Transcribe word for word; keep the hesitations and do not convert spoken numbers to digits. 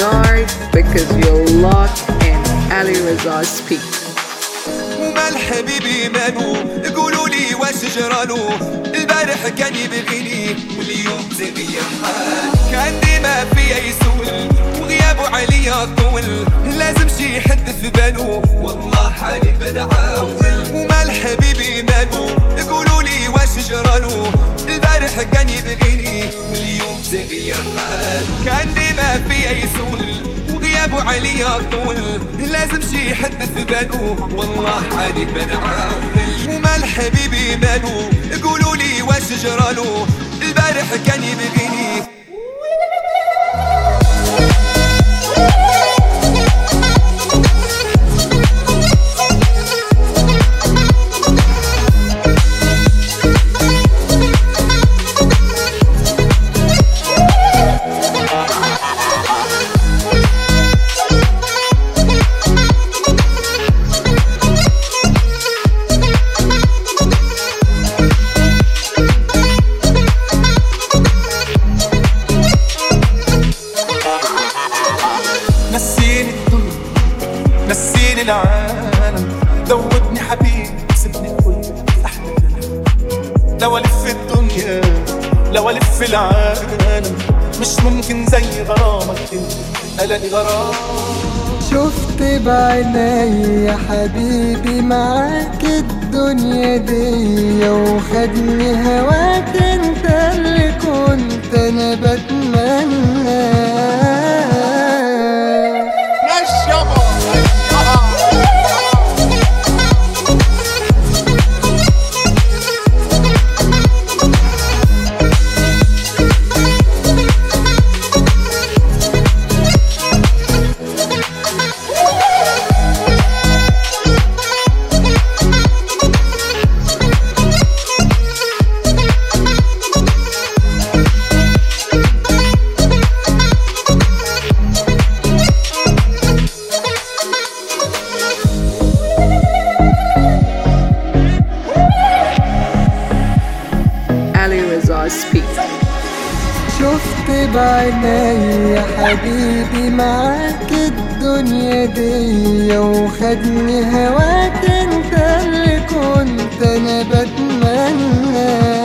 dark because you're locked in Ali Reza Speak. ومال حبيبي مالو قولوا لي واش جرالو البارح كان يبغيني واليوم تغير حال كان ديما فيا يسول وغيابه عليا طول لازم شي حد في بالو والله حالي بدعاول ومال حبيبي مالو قولوا لي واش جرالو البارح كان يبغيني واليوم تغير حال كان ديما فيا يسول وغيابه عليا طول لازم شي حد في بالو والله حالي بدعاول ومال حبيبي مالو قولوا لي واش جرالو البارح كان يبغيني نسيني الدنيا نسيني العالم ذوبني حبيبي سيبني كل احلامي لو الف الدنيا لو الف العالم مش ممكن زي غرامك انت الاقي غرام شفت بعيني يا حبيبي معاك الدنيا دي وخدني هواك انت اللي كنت انا بتمنى Ali Reza Speak. شفت بعيني يا حبيبي معاك الدنيا دي وخدني هواك انت اللي كنت انا بتمنى